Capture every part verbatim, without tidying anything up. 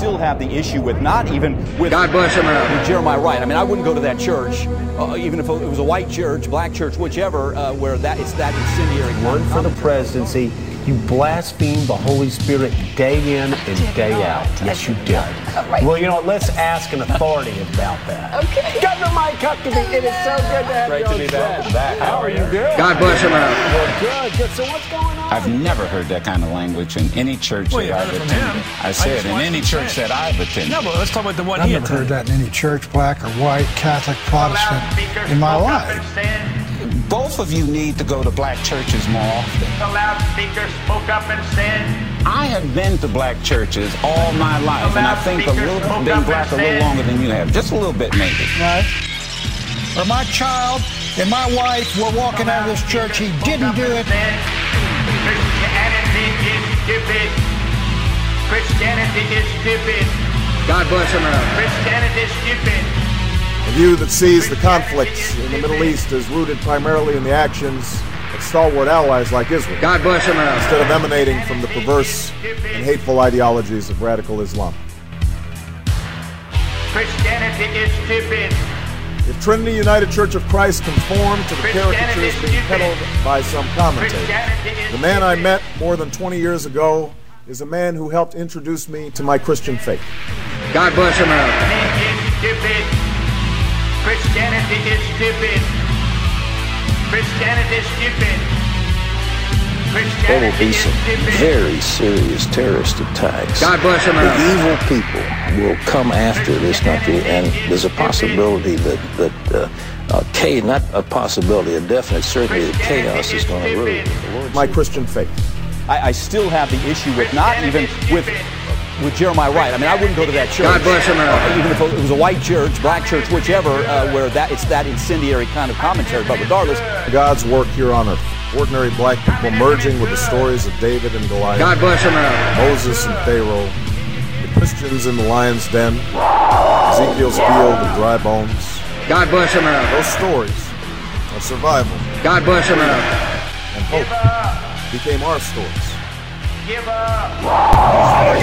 still have the issue with, not even with, God bless America. with Jeremiah Wright. I mean, I wouldn't go to that church, uh, even if it was a white church, black church, whichever, uh, where that it's that incendiary. Run for the presidency. You blaspheme the Holy Spirit day in and day out. Yes, you did. Well, you know, let's ask an authority about that. Okay. Governor Mike Huckabee, it is so good to have Great you to on be the back. show. back. How are you doing? God bless America. Well, good, good. So what's going on? I've never heard that kind of language in any church Well, you that heard I've it from attended. him. I I said just in watched any him church say it. that I've attended. No, but let's talk about the one I've he never heard attended. that in any church, black or white, Catholic, Protestant, in my life. Both of you need to go to black churches more often. The loudspeaker spoke up and said, I have been to black churches all my life, and I think a little been black a little longer than you have. Just a little bit, maybe. Right? Or my child and my wife were walking out of this church. He didn't do it. Christianity is stupid. Christianity is stupid. God bless America. Christianity is stupid. A view that sees the conflicts in the Middle East as rooted primarily in the actions of stalwart allies like Israel. God bless America. Instead of emanating from the perverse and hateful ideologies of radical Islam. Christianity is stupid. If Trinity United Church of Christ conformed to the caricatures being peddled by some commentators, the man I met more than twenty years ago is a man who helped introduce me to my Christian faith. God bless America. Christianity is stupid. Christianity is stupid. There will be some very serious terrorist attacks. God bless America. The evil people will come after this country, and there's a possibility that that uh, uh, chaos, not a possibility, a definite certainty that chaos is going to rule. My Christian faith. I, I still have the issue with, not even with. with Jeremiah Wright. I mean, I wouldn't go to that church. God bless America. Uh, even if it was a white church, black church, whichever, uh, where that it's that incendiary kind of commentary. But regardless, God's work here on earth. Ordinary black people merging with the stories of David and Goliath. God bless America. Moses and Pharaoh. The Christians in the lion's den. Ezekiel's field of dry bones. God bless America. Those stories of survival. God bless America. And hope became our stories. Give up. God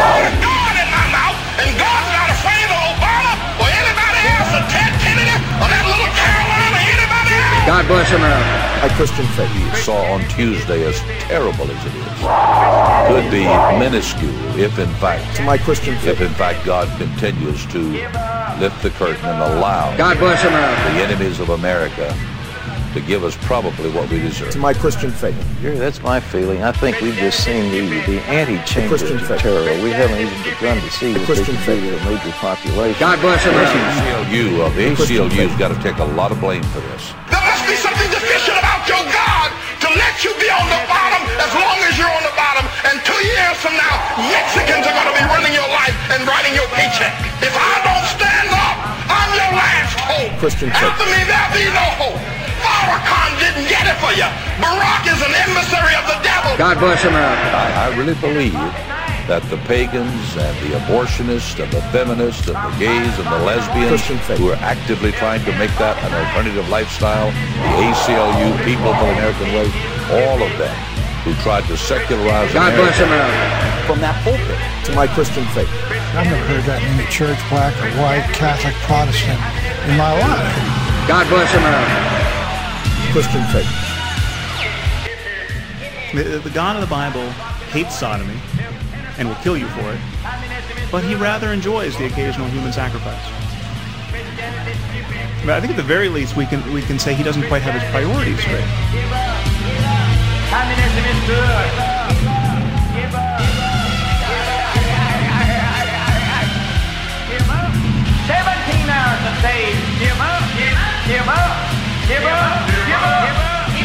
in my mouth, and God's not afraid of Obama or anybody else, or Ted Kennedy, or that little Caroline, or anybody else. God bless America. My Christian faith. You saw on Tuesday, as terrible as it is, could be minuscule if, in fact, to my Christian faith. if in fact God continues to lift the curtain and allow God bless America. the enemies of America to give us probably what we deserve. To my Christian faith. Gary, that's my feeling. I think we've just seen the, the anti-chamber Christian of faith. terror. We haven't even begun to see The what they Christian can do faith. to a major population. God bless The America. A C L U, uh, the A C L U's got to take a lot of blame for this. There must be something deficient about your God to let you be on the bottom as long as you're on the bottom. And two years from now, Mexicans are going to be running your life and writing your paycheck. If I don't stand up, I'm your last hope. Christian faith. After me, there'll be no hope. Farrakhan didn't get it for you. Barack is an emissary of the devil. God bless America. I, I really believe that the pagans and the abortionists and the feminists and the gays and the lesbians Christian faith. who are actively trying to make that an alternative lifestyle, the A C L U, People of the American Way, all of them who tried to secularize God bless America America. from that pulpit. To my Christian faith. I've never heard that in any church, black or white, Catholic, Protestant, in my life. God bless America. Christian faith. The, the God of the Bible hates sodomy and will kill you for it, but he rather enjoys the occasional human sacrifice. But I think at the very least we can we can say he doesn't quite have his priorities straight. Communism is good. Give up. Give up. Seventeen hours a day. Give up. Give up. Give up. Give up. Give up.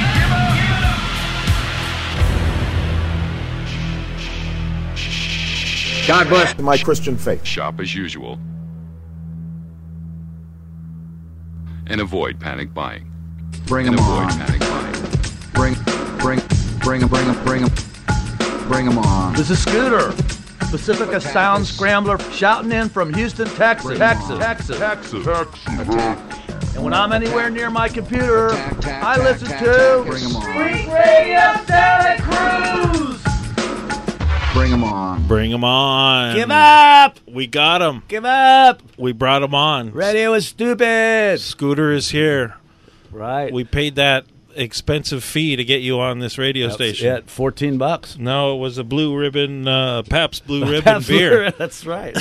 God bless To my Christian faith. Shop as usual. And avoid panic buying. Bring and them avoid on. panic buying. Bring, bring, bring them, bring them, bring them, bring them on. This is Scooter, Pacifica Sound Scrambler, shouting in from Houston, Texas, Texas, Texas, Texas, Texas. And when I'm anywhere near my computer, I listen to Bring them on. Freak Radio Santa Cruz. Bring bring 'em on. Bring 'em on. Give up. We got him. Give up. We brought him on. Radio is stupid. Scooter is here. Right. We paid that expensive fee to get you on this radio That's station. it, fourteen bucks. No, it was a Blue Ribbon, uh, Pabst Blue Ribbon Pabst Blue beer. Ribbon, that's right.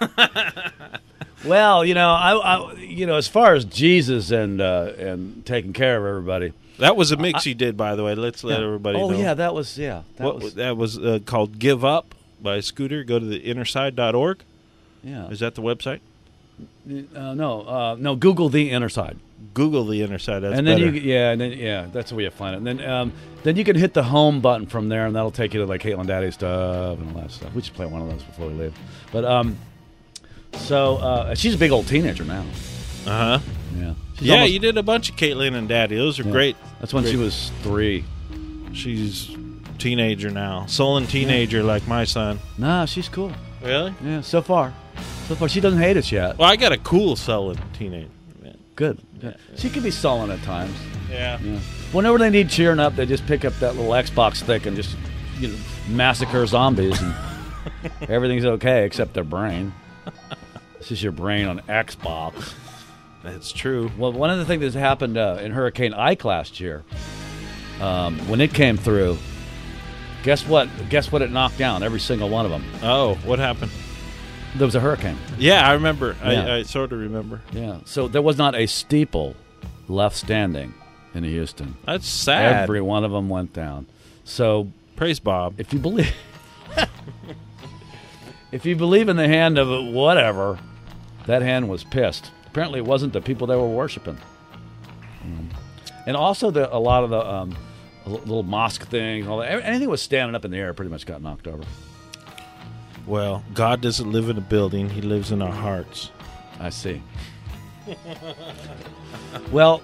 Well, you know, I, I, you know, as far as Jesus and uh, and taking care of everybody, that was a mix I, you did, by the way. Let's let yeah. everybody oh, know. Oh yeah, that was yeah. That what, was that was uh, called "Give Up" by Scooter. Go to the innerside dot org. Yeah, is that the website? Uh, no, uh, no. Google the inner side. Google the inner side. That's and then better. you, yeah, and then yeah, that's the way you find it. And then, um, then you can hit the home button from there, and that'll take you to like Caitlin Daddy stuff and all that stuff. We should play one of those before we leave. But um, so uh, she's a big old teenager now. Uh huh. Yeah. She's yeah, almost, you did a bunch of Caitlin and Daddy. Those are yeah. great. That's when great. she was three. She's teenager now, sullen teenager yeah. like my son. Nah, she's cool. Really? Yeah. So far, so far she doesn't hate us yet. Well, I got a cool sullen teenager. Good. Yeah. She can be sullen at times. Yeah. yeah. Whenever they need cheering up, they just pick up that little Xbox stick and just you know, massacre zombies, and everything's okay except their brain. This is your brain on Xbox. That's true. Well, one of the things that happened uh, in Hurricane Ike last year, um, when it came through, guess what? Guess what? It knocked down every single one of them. Oh, what happened? There was a hurricane. Yeah, I remember. Yeah. I, I sort of remember. Yeah. So there was not a steeple left standing in Houston. That's sad. Every one of them went down. So praise Bob. If you believe, if you believe in the hand of whatever, that hand was pissed. Apparently, it wasn't the people they were worshiping. Um, and also, the, a lot of the um, little mosque things, all that, anything that was standing up in the air, pretty much got knocked over. Well, God doesn't live in a building. He lives in our hearts. I see. Well,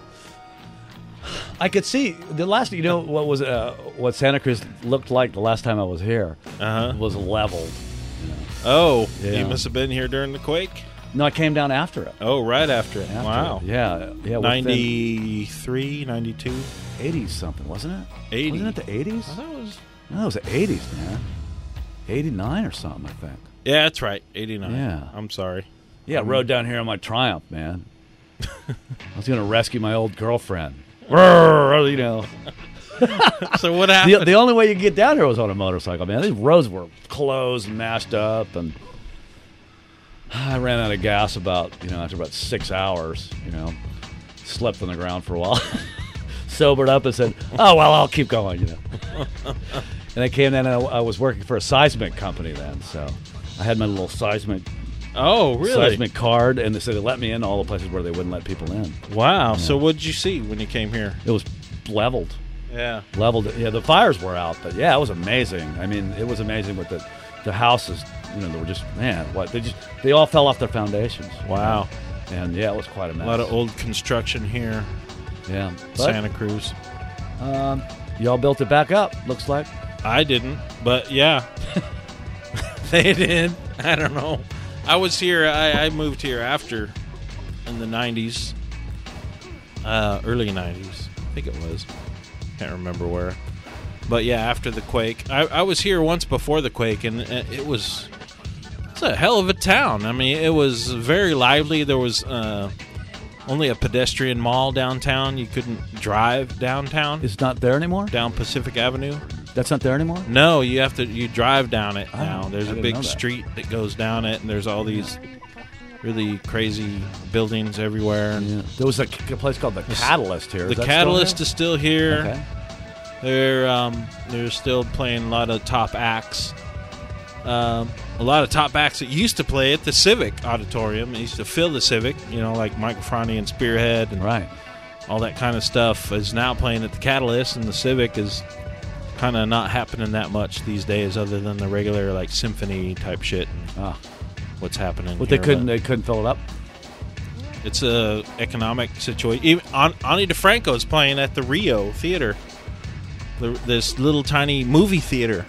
I could see the last, you know, what was uh, what Santa Cruz looked like the last time I was here uh-huh. was leveled. You know. Oh, yeah. You must have been here during the quake? No, I came down after it. Oh, right after it. After wow. It. Yeah. yeah. ninety-three, ninety-two eighties something, wasn't it? eighty Wasn't it the eighties? I thought it was. No, it was the eighties, man. eighty-nine or something, I think. Yeah, that's right. eighty-nine. Yeah. I'm sorry. Yeah, I rode down here on my Triumph, man. I was going to rescue my old girlfriend. You know. So what happened? The, the only way you could get down here was on a motorcycle, man. These roads were closed and mashed up, and I ran out of gas about, you know, after about six hours, you know. Slept on the ground for a while. Sobered up and said, oh, well, I'll keep going, you know. And I came in, and I, I was working for a seismic company then, so I had my little seismic Oh, really? seismic card, and they said they let me in all the places where they wouldn't let people in. Wow. Yeah. So what did you see when you came here? It was leveled. Yeah. Leveled. Yeah, the fires were out, but yeah, it was amazing. I mean, it was amazing with the the houses, you know, they were just, man, what, they just, they all fell off their foundations. Wow. And yeah, it was quite a mess. A lot of old construction here. Yeah. But, Santa Cruz. Um, y'all built it back up, looks like. I didn't, but yeah. They did. I don't know. I was here, I, I moved here after, in the nineties, uh, early nineties, I think it was. Can't remember where. But yeah, after the quake. I, I was here once before the quake, and it was, it's a hell of a town. I mean, it was very lively. There was uh, only a pedestrian mall downtown. You couldn't drive downtown. It's not there anymore? Down Pacific Avenue. That's not there anymore? No, you have to. You drive down it now. Oh, there's I a didn't big know that. street that goes down it, and there's all these really crazy buildings everywhere. And yeah. There was a, a place called the Catalyst here. The Is that Catalyst still is still here. Okay. They're um, they're still playing a lot of top acts. Um, a lot of top acts that used to play at the Civic Auditorium. It used to fill the Civic, you know, like Mike Franny and Spearhead, and right. all that kind of stuff is now playing at the Catalyst, and the Civic is kind of not happening that much these days, other than the regular like symphony type shit and ah. what's happening. But here, they couldn't. but They couldn't fill it up. It's a economic situation. Even An- Ani DeFranco is playing at the Rio Theater, the, this little tiny movie theater.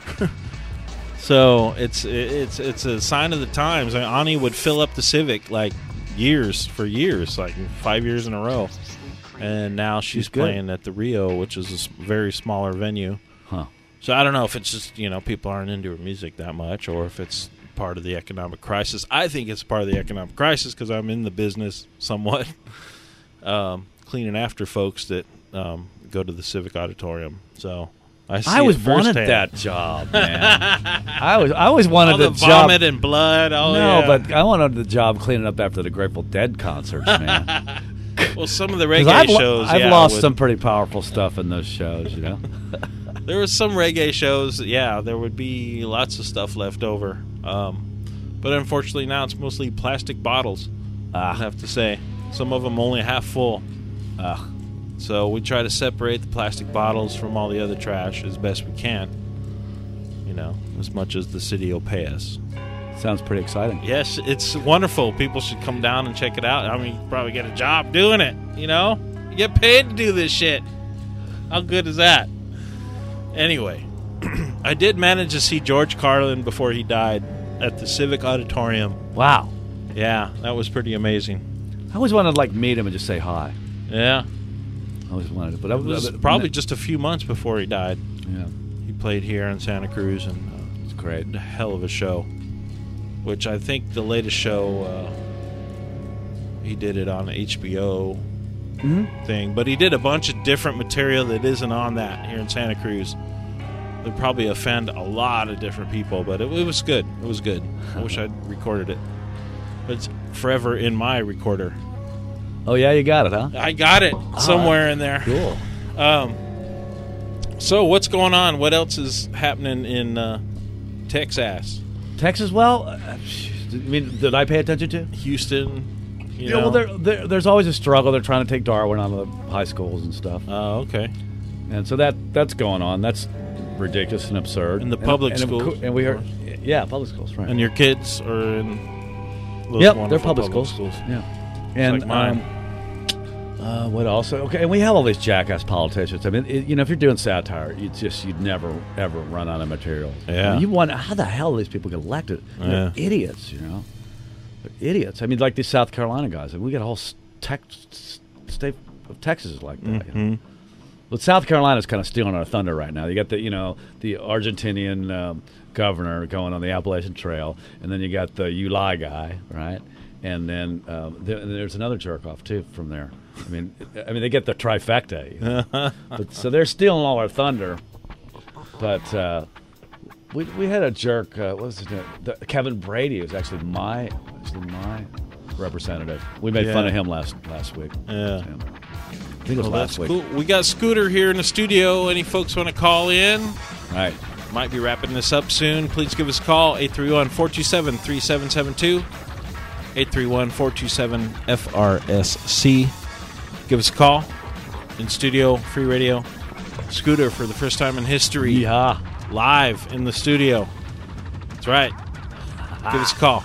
So it's it's it's a sign of the times. I mean, Ani would fill up the Civic like years for years, like five years in a row, and now she's, she's playing at the Rio, which is a very smaller venue. Huh. So I don't know if it's just, you know, people aren't into her music that much, or if it's part of the economic crisis. I think it's part of the economic crisis because I'm in the business somewhat, um, cleaning after folks that um, go to the Civic Auditorium. So I, see I always it wanted firsthand. that job, man. I was I always wanted all the, the job. vomit and blood. Oh, no, yeah. but I wanted the job cleaning up after the Grateful Dead concerts, man. Well, some of the 'Cause reggae I've, lo- shows. I've yeah, lost would- some pretty powerful stuff in those shows, you know. There was some reggae shows. Yeah, there would be lots of stuff left over. Um, but unfortunately, now it's mostly plastic bottles. Ah. I have to say, some of them only half full. Ah. So we try to separate the plastic bottles from all the other trash as best we can. You know, as much as the city will pay us. Sounds pretty exciting. Yes, it's wonderful. People should come down and check it out. I mean, you probably get a job doing it, you know? You get paid to do this shit. How good is that? Anyway, I did manage to see George Carlin before he died at the Civic Auditorium. Wow. Yeah, that was pretty amazing. I always wanted to like meet him and just say hi. Yeah. I always wanted to, but I It was but- probably just a few months before he died. Yeah. He played here in Santa Cruz, and uh, it's great. A hell of a show. Which I think the latest show, uh, he did it on H B O Mhm. thing, but he did a bunch of different material that isn't on that here in Santa Cruz. Would probably offend a lot of different people, but it, it was good. It was good. I wish I'd recorded it, but it's forever in my recorder. Oh yeah, you got it, huh? I got it somewhere in there. Cool. Um, so what's going on? What else is happening in uh, Texas? Texas, well, uh, I mean, did I pay attention to? Houston. You yeah, know? well, there, there, there's always a struggle. They're trying to take Darwin out of the high schools and stuff. Oh, okay. And so that that's going on. That's ridiculous and absurd. In the And- public and, and, schools, and we of heard, yeah, public schools, right? And your kids are in those Yep, wonderful they're public, schools. Yeah, and like mine. um, uh, what else? Okay, and we have all these jackass politicians. I mean, it, you know, if you're doing satire, you just you'd never ever run out of material. Yeah. I mean, you wonder how the hell these people get elected. Yeah. They're idiots, you know. They're idiots. I mean, like these South Carolina guys. I mean, we got a whole s- tech, s- state of Texas is like that. You know? Mhm. Well, South Carolina's kind of stealing our thunder right now. You got the, you know, the Argentinian um, governor going on the Appalachian Trail, and then you got the You Lie guy, right? And then um, there, and there's another jerk off too from there. I mean, I mean they get the trifecta. You know? But, so they're stealing all our thunder. But uh, we we had a jerk. Uh, what was his name? The, Kevin Brady was actually my actually my representative. We made Yeah. fun of him last last week. Yeah. I think it was Well, last that's week. cool. We got Scooter here in the studio. Any folks want to call in? All right. Might be wrapping this up soon. Please give us a call, eight three one, four two seven, three seven seven two, eight three one, four two seven, F R S C. Give us a call. In studio, free radio. Scooter for the first time in history. Yeah. Live in the studio. That's right. Give us a call.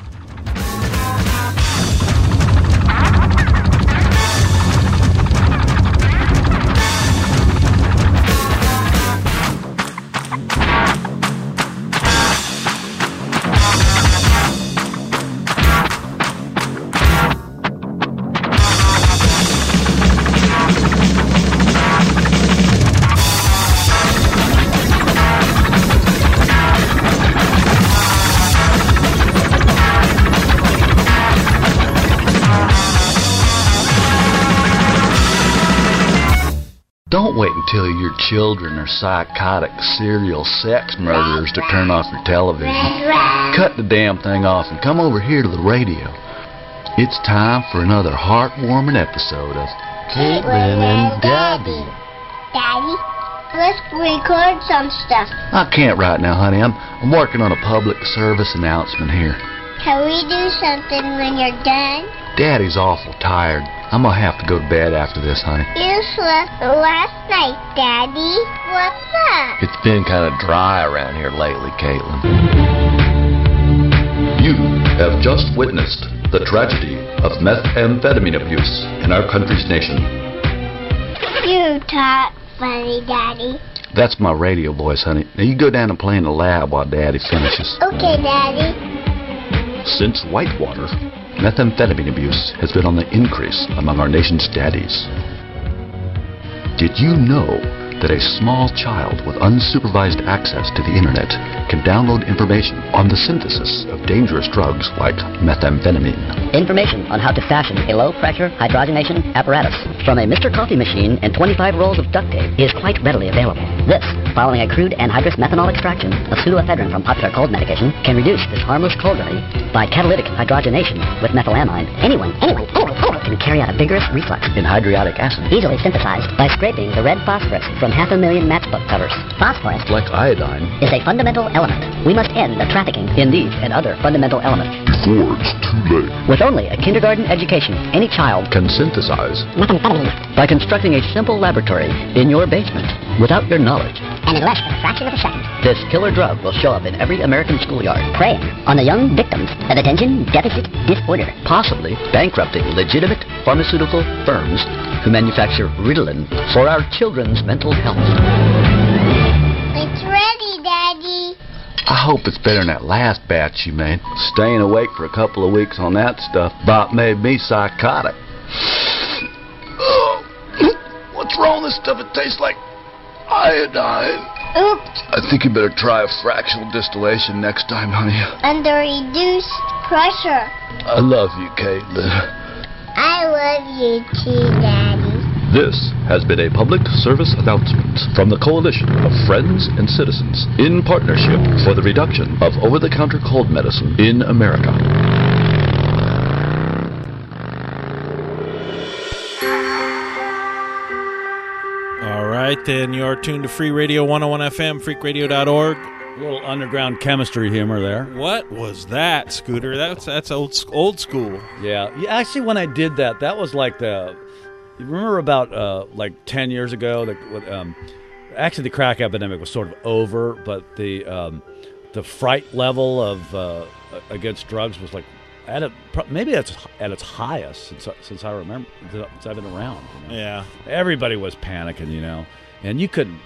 Don't wait until your children are psychotic serial sex murderers to turn off your television. Cut the damn thing off and come over here to the radio. It's time for another heartwarming episode of Caitlin and Daddy. Daddy, let's record some stuff. I can't right now, honey. I'm I'm working on a public service announcement here. Can we do something when you're done? Daddy's awful tired. I'm gonna have to go to bed after this, honey. You slept last night, Daddy. What's up? It's been kind of dry around here lately, Caitlin. You have just witnessed the tragedy of methamphetamine abuse in our country's nation. You talk funny, Daddy. That's my radio voice, honey. Now you go down and play in the lab while Daddy finishes. Okay, Daddy. Since Whitewater, methamphetamine abuse has been on the increase among our nation's daddies. Did you know that a small child with unsupervised access to the internet can download information on the synthesis of dangerous drugs like methamphetamine. Information on how to fashion a low-pressure hydrogenation apparatus from a Mister Coffee machine and twenty-five rolls of duct tape is quite readily available. This, following a crude anhydrous methanol extraction of pseudoephedrine from popular cold medication, can reduce this harmless cold remedy by catalytic hydrogenation with methylamine. Anyone, anyone, anyone, anyone can carry out a vigorous reflux in hydriodic acid, easily synthesized by scraping the red phosphorus from half a million matchbook covers. Phosphorus, like iodine, is a fundamental element. We must end the trafficking in these and other fundamental elements. Before it's too late. With only a kindergarten education, any child can synthesize methamphetamine by constructing a simple laboratory in your basement without your knowledge. And in less than a fraction of a second, this killer drug will show up in every American schoolyard, preying on the young victims of attention deficit disorder, possibly bankrupting legitimate pharmaceutical firms who manufacture Ritalin for our children's mental health. It's ready, Daddy. I hope it's better than that last batch you made. Staying awake for a couple of weeks on that stuff about made me psychotic. Oh, what's wrong with this stuff? It tastes like iodine. Oops. I think you better try a fractional distillation next time, honey. Under reduced pressure. I love you, Caitlin. I love you too, Daddy. This has been a public service announcement from the Coalition of Friends and Citizens in partnership for the reduction of over-the-counter cold medicine in America. All right, then you're tuned to Free Radio one oh one F M, freak radio dot org. A little underground chemistry humor there. What was that, Scooter? That's that's old old school. Yeah, yeah. Actually, when I did that, that was like the. You remember about uh, like ten years ago? The, um, actually, the crack epidemic was sort of over, but the um, the fright level of uh, against drugs was like at a, maybe that's at its highest since since I remember since I've been around. You know? Yeah, everybody was panicking, you know, and you couldn't.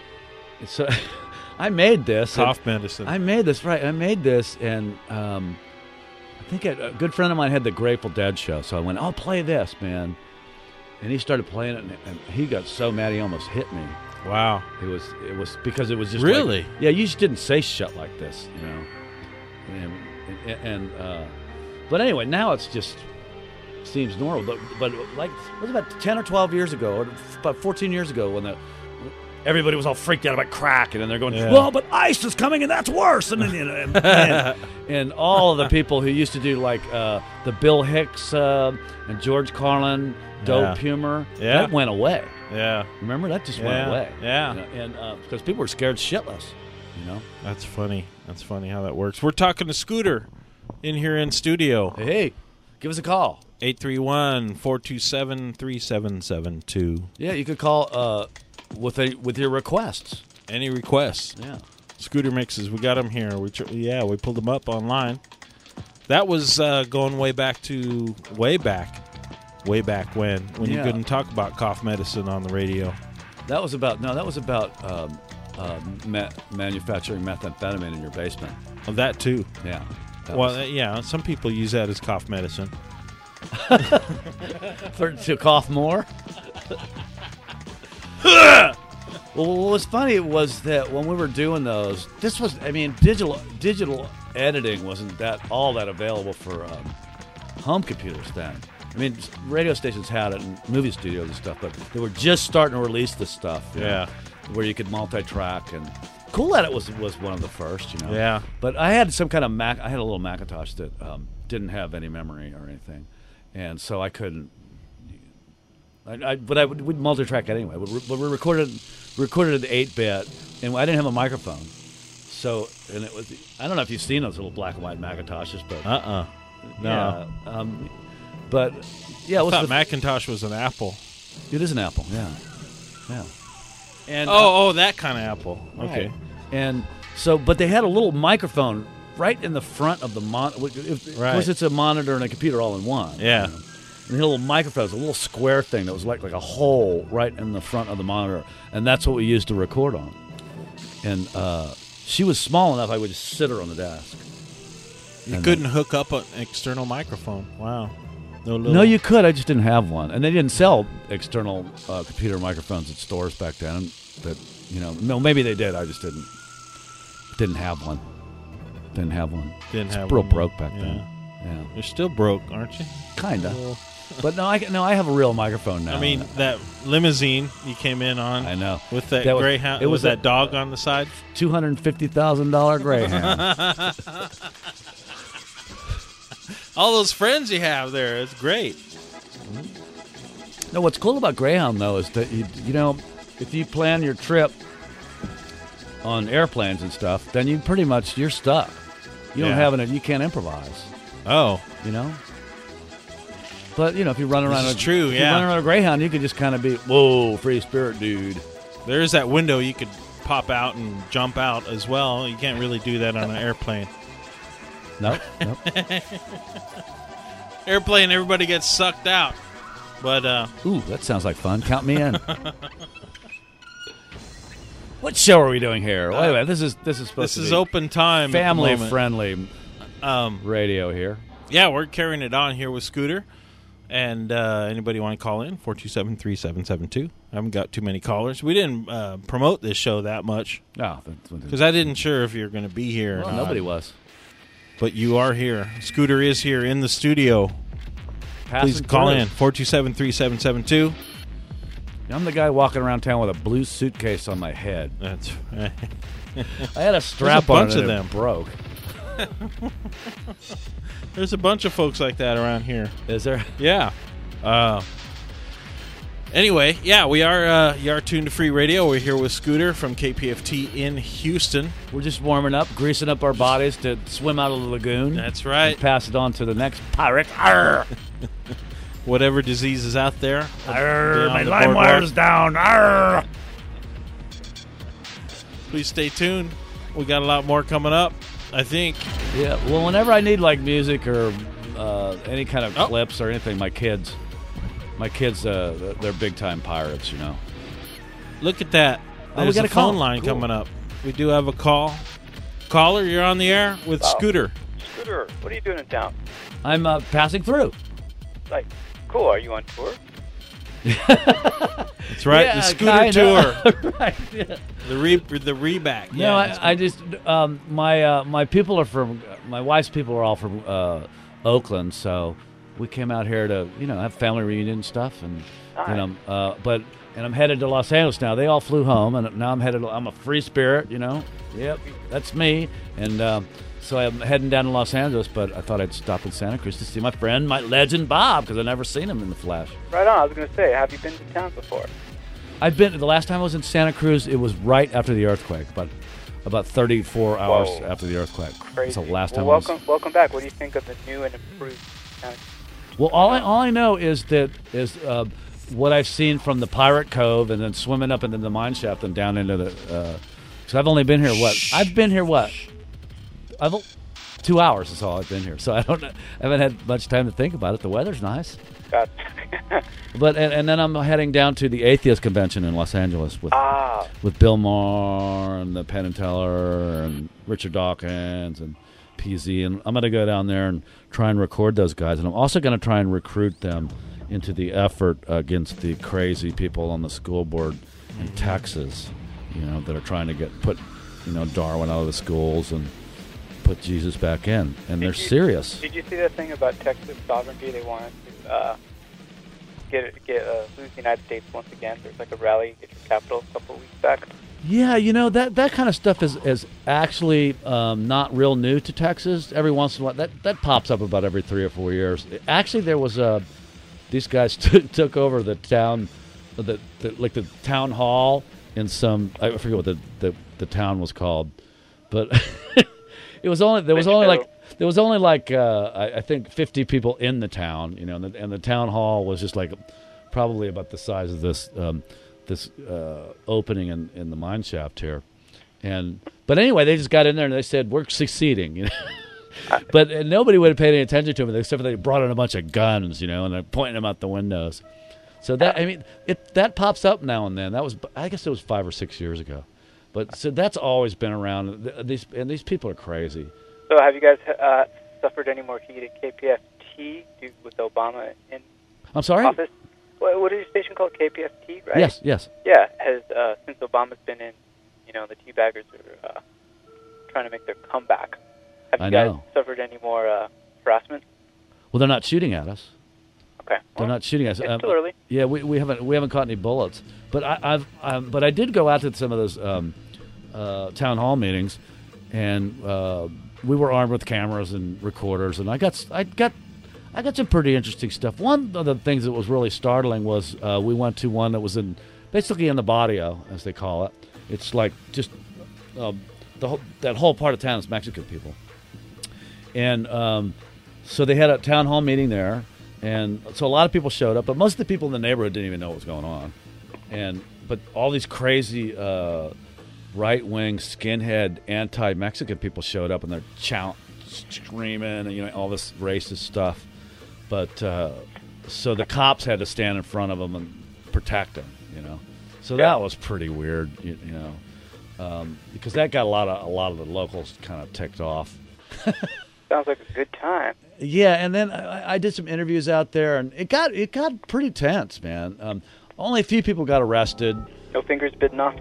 So I made this cough medicine. I made this right. I made this, and um, I think a, a good friend of mine had the Grateful Dead show, so I went, "I'll play this, man." And he started playing it, and, and he got so mad he almost hit me. Wow! It was it was because it was just really like, yeah. You just didn't say shit like this, you know. And, and, and uh, but anyway, now it's just seems normal. But but like it was about ten or twelve years ago, or about fourteen years ago, when the everybody was all freaked out about crack, and then they're going, yeah. well, but ICE is coming, and that's worse. And and, and, and, and all of the people who used to do like uh, the Bill Hicks uh, and George Carlin. Dope yeah. humor, yeah. that went away. Yeah. Remember? That just yeah. went away. Yeah. You know? And uh, because people were scared shitless, you know? That's funny. That's funny how that works. We're talking to Scooter in here in studio. Hey, hey give us a call. eight three one, four two seven, three seven seven two. Yeah, you could call uh, with a with your requests. Any requests. Yeah. Scooter mixes. We got them here. We tr- Yeah, we pulled them up online. That was uh, going way back to, way back. Way back when, when yeah. you couldn't talk about cough medicine on the radio. That was about no. That was about um, uh, ma- manufacturing methamphetamine in your basement. Oh, that too. Yeah. That well, was... yeah. Some people use that as cough medicine. For, to cough more. Well, what was funny was that when we were doing those, this was. I mean, digital digital editing wasn't that all that available for um, home computers then. I mean, radio stations had it and movie studios and stuff, but they were just starting to release this stuff. Yeah. Know, where you could multi-track. And Cool Edit was was one of the first, you know. Yeah. But I had some kind of Mac. I had a little Macintosh that um, didn't have any memory or anything, and so I couldn't. I, I but I would we'd multi-track anyway. But we, but we recorded recorded at eight bit, and I didn't have a microphone, so and it was. I don't know if you've seen those little black and white Macintoshes, but uh uh no. Yeah, um, But yeah, I what's thought the, Macintosh was an Apple. It is an Apple, yeah, yeah. And oh, uh, oh, that kind of Apple. Okay. Right. And so, but they had a little microphone right in the front of the monitor. Of right. course, it's a monitor and a computer all in one. Yeah. You know? And the little microphone was a little square thing that was like like a hole right in the front of the monitor, and that's what we used to record on. And uh, she was small enough; I would just sit her on the desk. You and couldn't then, hook up an external microphone. Wow. No, no, you could. I just didn't have one, and they didn't sell external uh, computer microphones at stores back then. And that you know. No, maybe they did. I just didn't didn't have one. Didn't have one. Didn't it's have real one. broke back Yeah. then. Yeah, You're still broke, aren't you? kinda. Well, But no, I no, I have a real microphone now. I mean, that limousine you came in on. I know. With that, That was- Greyhound. it It was was that a- dog on the side. two hundred fifty thousand dollar Greyhound. All those friends you have there. It's great. No, what's cool about Greyhound though is that you, you know, if you plan your trip on airplanes and stuff, then you pretty much you're stuck. You don't Yeah. have it. You can't improvise. Oh, You know. But you know, if you run around, This is a, true, if yeah. you run around a Greyhound, you could just kind of be, whoa, free spirit, dude. there's that window you could pop out and jump out as well. You can't really do that on an airplane. Nope, nope. Airplane, everybody gets sucked out. But uh, Ooh, that sounds like fun. Count me in. What show are we doing here? Wait a minute. This is this is supposed this to is be open time. at the family moment. friendly Um, radio here. Yeah, we're carrying it on here with Scooter. And uh, anybody want to call in? four two seven, three seven seven two. I haven't got too many callers. We didn't uh, promote this show that much. No, Because I didn't sure if you were going to be here Well, or not. nobody was. But you are here. Scooter is here in the studio. Passing Please call through. in. four two seven, three seven seven two. I'm the guy walking around town with a blue suitcase on my head. That's right. I had a strap There's a on bunch it of and it them. broke. There's a bunch of folks like that around here. Is there? Yeah. Uh, anyway, yeah, we are uh, you are tuned to Free Radio. We're here with Scooter from K P F T in Houston. We're just warming up, greasing up our bodies to swim out of the lagoon. That's right. And pass it on to the next pirate. Arr! Whatever disease is out there. Arr, on my the line boardwalk. wire's down. Arr! Please stay tuned. We got a lot more coming up, I think. Yeah, well, whenever I need like music or uh, any kind of Oh. clips or anything, my kids, my kids, uh, they're big time pirates, you know. Look at that. Oh, we There's got a a call. phone line Cool. coming up. We do have a call. Caller, you're on the air with Wow. Scooter. Scooter, what are you doing in town? I'm uh, passing through. Like, cool. Are you on tour? That's right, Yeah, the Scooter kinda. tour. Right, yeah. The re the reback. No, yeah, it's- I, I just um, my uh, my people are from my wife's people are all from uh, Oakland, so we came out here to you know have family reunion stuff, and you know, uh, but and I'm headed to Los Angeles now. They all flew home, and now I'm headed. I'm a free spirit, you know. Yep, that's me, and um, so I'm heading down to Los Angeles. But I thought I'd stop in Santa Cruz to see my friend, my legend Bob, because I've never seen him in the flesh. Right on. I was going to say, have you been to town before? I've been the last time I was in Santa Cruz. It was right after the earthquake, but about thirty-four hours Whoa. after the earthquake. Crazy. That's the last well, time. I was, welcome, welcome back. What do you think of the new and improved town? well, all I all I know is that is uh, what I've seen from the Pirate Cove and then swimming up into the mine shaft and down into the. Because I've only been here what I've been here what I've o- two hours is all I've been here, so I don't know, I haven't had much time to think about it. The weather's nice. God. But and, and then I'm heading down to the Atheist Convention in Los Angeles with Ah. with Bill Maher and the Penn and Teller and Richard Dawkins and P Z, and I'm going to go down there and try and record those guys, and I'm also going to try and recruit them into the effort against the crazy people on the school board in Texas, you know, that are trying to get put, you know, Darwin out of the schools and put Jesus back in, and they're Did you- serious. Did you see that thing about Texas sovereignty? They wanted to uh, get get uh, lose the United States once again. There's like a rally at your capital a couple of weeks back. Yeah, you know, that, that kind of stuff is, is actually um, not real new to Texas. Every once in a while, that, that pops up about every three or four years. Actually, there was a, these guys t- took over the town, the, the like the town hall in some, I forget what the, the, the town was called, but it was only, there was only like, there was only like, uh, I, I think fifty people in the town, you know, and the, and the town hall was just like probably about the size of this, um, this uh, opening in, in the mine shaft here, and but anyway, they just got in there and they said we're succeeding, you know. But and nobody would have paid any attention to them except for they brought in a bunch of guns, you know, and they're pointing them out the windows. So that I mean, it that pops up now and then. That was I guess it was five or six years ago, but so that's always been around. These and these people are crazy. So have you guys uh, suffered any more heat at K P F T due with Obama in I'm sorry? office? What, what is your station called? K P F T, right? Yes, yes. Yeah. Has uh, since Obama's been in, you know, the teabaggers are uh, trying to make their comeback. Have you I guys know. suffered any more uh, harassment? Well, they're not shooting at us. Okay. They're not shooting at us. It's Um, still early. Yeah, we, we haven't we haven't caught any bullets. But I, I've um, but I did go out to some of those um, uh, town hall meetings, and uh, we were armed with cameras and recorders, and I got I got I got some pretty interesting stuff. One of the things that was really startling was uh, we went to one that was in basically in the barrio, as they call it. It's like just um, the whole, that whole part of town is Mexican people, and um, so they had a town hall meeting there. And so a lot of people showed up, but most of the people in the neighborhood didn't even know what was going on. And but all these crazy uh, right-wing skinhead anti-Mexican people showed up, and they're chow- screaming and you know all this racist stuff. But uh, so the cops had to stand in front of them and protect them, you know. So that was pretty weird, you, you know, um, because that got a lot of a lot of the locals kind of ticked off. Sounds like a good time. Yeah, and then I, I did some interviews out there, and it got it got pretty tense, man. Um, only a few people got arrested. No fingers bitten off.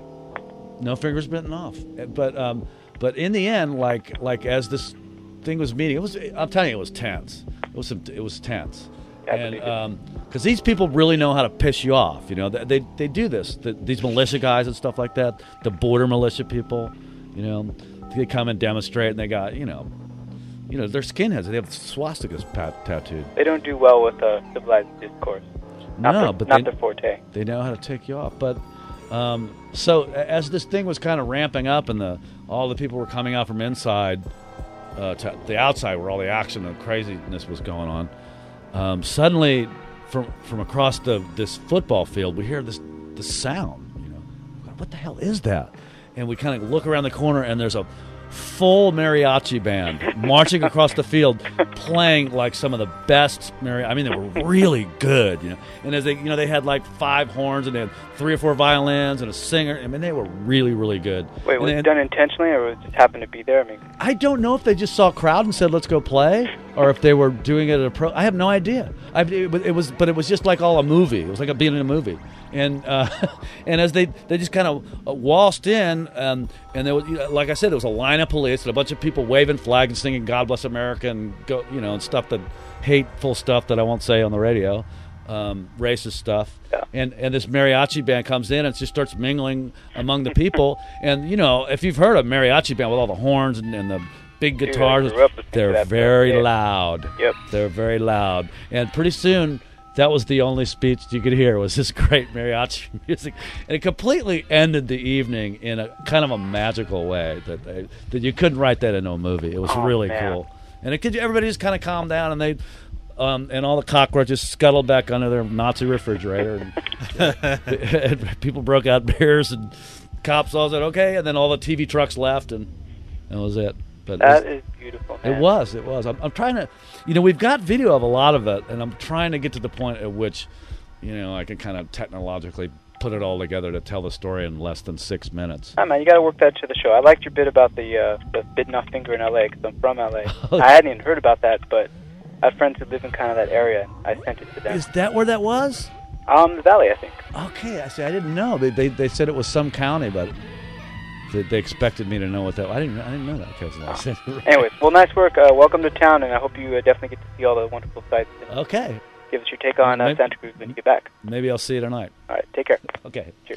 No fingers bitten off. But um, but in the end, like like as this thing was meeting, it was I'm telling you, it was tense. It was some, it was tense, Yeah, and um, because these people really know how to piss you off. You know, they they, they do this. The, these militia guys and stuff like that. The border militia people, you know, they come and demonstrate, and they got you know. You know, they're skinheads. They have swastikas pat- tattooed. They don't do well with uh, civilized discourse. Not No, their, but not they, their forte. They know how to take you off. But um, so as this thing was kind of ramping up, and the all the people were coming out from inside uh, to the outside, where all the action and craziness was going on, um, suddenly from from across the this football field, we hear this this sound. You know, what the hell is that? And we kind of look around the corner, and there's a full mariachi band marching across the field, playing like some of the best mariachi. I mean, they were really good, you know. And as they, you know, they had like five horns, and they had three or four violins and a singer. I mean, they were really, really good. Wait, And was they it had- done intentionally, or was it just happened to be there? I mean, I don't know if they just saw a crowd and said, "Let's go play," or if they were doing it at a pro. I have no idea. I, it, it was, but it was just like all a movie. It was like a being in a movie. And uh, and as they they just kind of waltzed in, um, and there was, you know, like I said, there was a line of police and a bunch of people waving flags and singing "God Bless America" and go, you know, and stuff that hateful stuff that I won't say on the radio, um, racist stuff. Yeah. And and this mariachi band comes in and just starts mingling among the people. And you know, if you've heard a mariachi band with all the horns and, and the big Dude, I guitars, grew up listening to they're that very band. loud. Yep. They're very loud. And pretty soon, that was the only speech you could hear was this great mariachi music, and it completely ended the evening in a kind of a magical way that they, that you couldn't write that into a movie. It was Oh, really man. cool, and it could everybody just kind of calmed down, and they um, and all the cockroaches scuttled back under their Nazi refrigerator, and, and people broke out beers, and cops all said okay, and then all the T V trucks left, and that was it. But it was- that is beautiful, man. it was. It was. I'm, I'm trying to, you know, we've got video of a lot of it, and I'm trying to get to the point at which, you know, I can kind of technologically put it all together to tell the story in less than six minutes. Hi, man, you got to work that to the show. I liked your bit about the uh, the bitten off finger in L A because I'm from L A. Oh. I hadn't even heard about that, but I have friends who live in kind of that area. I sent it to them. Is that where that was? Um, the Valley, I think. Okay, I see. I didn't know. They they, they said it was some county, but they, they expected me to know what that. I didn't. I didn't know that because I said. Anyways, well, nice work. Uh, welcome to town, and I hope you uh, definitely get to see all the wonderful sights. And Okay. give us your take on uh, Maybe- Santa Cruz when you get back. Maybe I'll see you tonight. All right, take care. Okay. Cheers.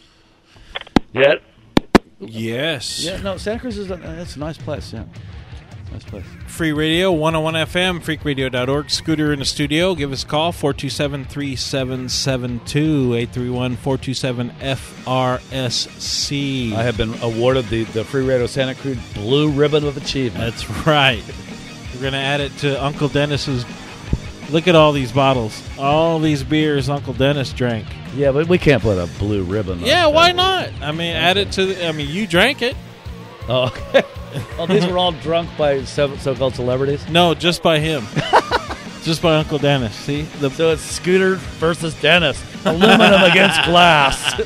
Yeah. Yes. Yeah. No, Santa Cruz is a, it's a nice place. Yeah. Nice place. Free Radio, one oh one F M, freak radio dot org. Scooter in the studio. Give us a call, four two seven, three seven seven two, eight three one, four two seven, F R S C. I have been awarded the, the Free Radio Santa Cruz Blue Ribbon of Achievement. That's right. We're going to add it to Uncle Dennis's. Look at all these bottles. All these beers Uncle Dennis drank. Yeah, but we can't put a blue ribbon on Yeah, it. why not? I mean, add it to the, I mean, you drank it. Oh, okay. Oh, these were all drunk by seven so-called celebrities? No, just by him. Just by Uncle Dennis. See? The, so it's Scooter versus Dennis. Aluminum against glass.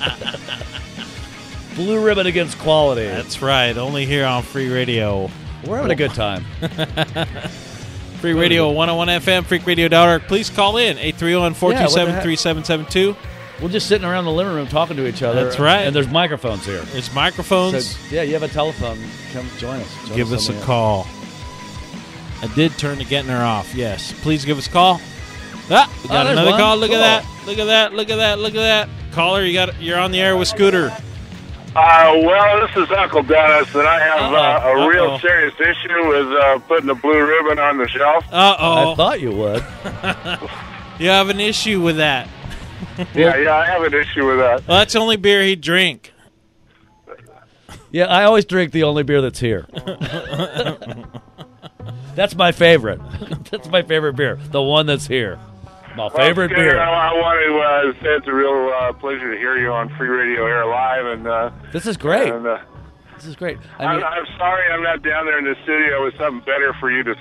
Blue ribbon against quality. That's right. Only here on Free Radio. We're having a good time. Free Radio one oh one F M, freak radio dot org. Please call in, eight three zero, four two seven, three seven seven two. We're just sitting around the living room talking to each other. That's right. And there's microphones here. There's microphones. So, yeah, you have a telephone. Come join us. Join give us, us a the call. I did turn the getting her off. Yes. Please give us a call. Ah, we got oh, another one. call. Look cool. at that. Look at that. Look at that. Look at that. Caller, you got you're on the air with Scooter. Uh, well, this is Uncle Dennis, and I have uh, a Uh-oh. real serious issue with uh, putting the blue ribbon on the shelf. Uh-oh. I thought you would. You have an issue with that. Yeah, yeah, I have an issue with that. Well, that's the only beer he'd drink. Yeah, I always drink the only beer that's here. That's my favorite. That's my favorite beer. The one that's here. My favorite well, beer. I, I want to uh, say it's a real uh, pleasure to hear you on Free Radio Air Live. And uh, This is great. And, uh, this is great. I I'm, mean, I'm sorry I'm not down there in the studio with something better for you to